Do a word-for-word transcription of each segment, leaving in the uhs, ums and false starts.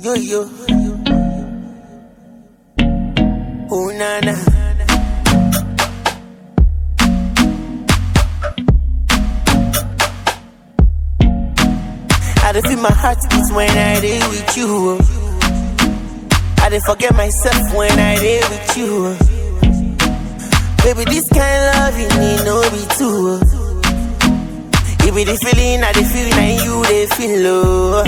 yo yo. Oh na na. I dey feel my heart beats when I dey with you. I dey forget myself when I dey with you. Baby, this kind of love you need no be too. You be the feeling, I dey feel, and you dey feel low.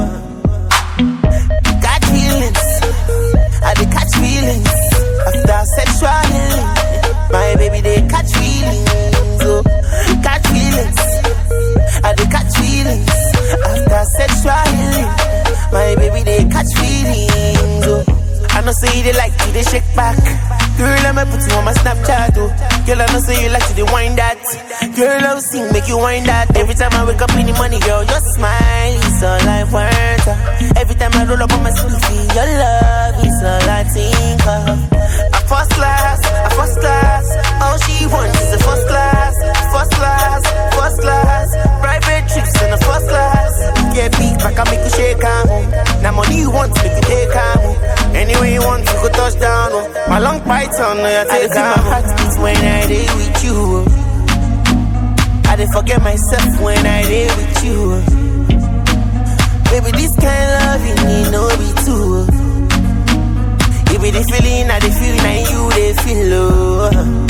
Got feelings, I dey catch feelings after sexual healing. My baby, they catch feelings, oh, catch feelings. I dey catch feelings after sexual healing. My baby, they catch feelings, oh. I know say they like to, they shake back. Girl, let me put you on my Snapchat, oh. Girl, I know say you like to, they wind that. Girl, I'll sing, make you wind that. Every time I wake up in the morning, girl, your smile is all I want. Every time I roll up on my sleepy, your love is all I think of. A first class, a first class. All she wants is a first class, first class, first class. Private trips in a first class. Get big back, I make you shake her home. Now money you want, make you take her home. Anyway you want, you go touch down, oh. My long python, no, you take her home. I dey feel my heart beats when I dey with you, oh. I dey forget myself when I dey with you, oh. Baby, this kind of love you need no be too, oh. You be the feeling, I dey feel, and you dey feel low.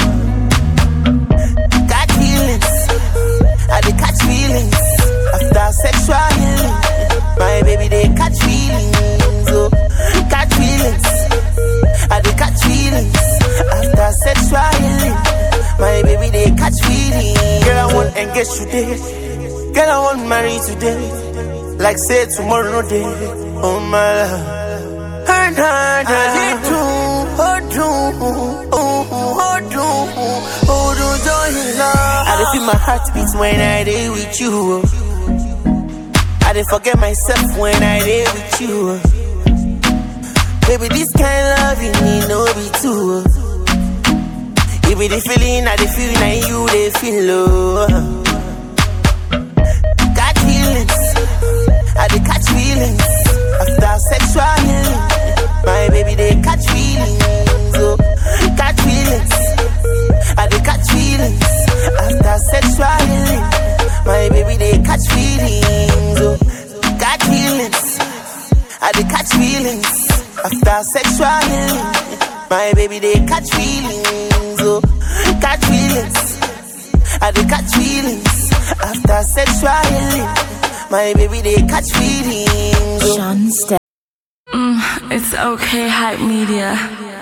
Got feelings, I dey catch feelings after sexual healing. My baby, they catch feelings, oh, catch feelings. I dey catch feelings after sexual healing. My baby, they catch feelings. Girl, I want engage today. Girl, I want marry today. Like say tomorrow no day. Oh my love. And I did too. Oh do, oh oh do, oh do joy love. I dey feel my heart beats when I dey with you, oh. I dey forget myself when I dey with you. Baby, this kind of love you need no be too. You be the feeling, I dey feel, and you dey feel low. Got feelings, I dey catch feelings after sexual healing. My baby, they catch feelings, oh, catch feelings. I dey catch feelings after sexual healing. My baby, they catch feelings, oh, got feelings. I dey catch feelings after sexual healing. My baby, they catch feelings, oh, catch feelings. I dey catch feelings after sexual healing. My baby, they catch feelings, oh. Sean Step. Mm, it's okay, Hype Media.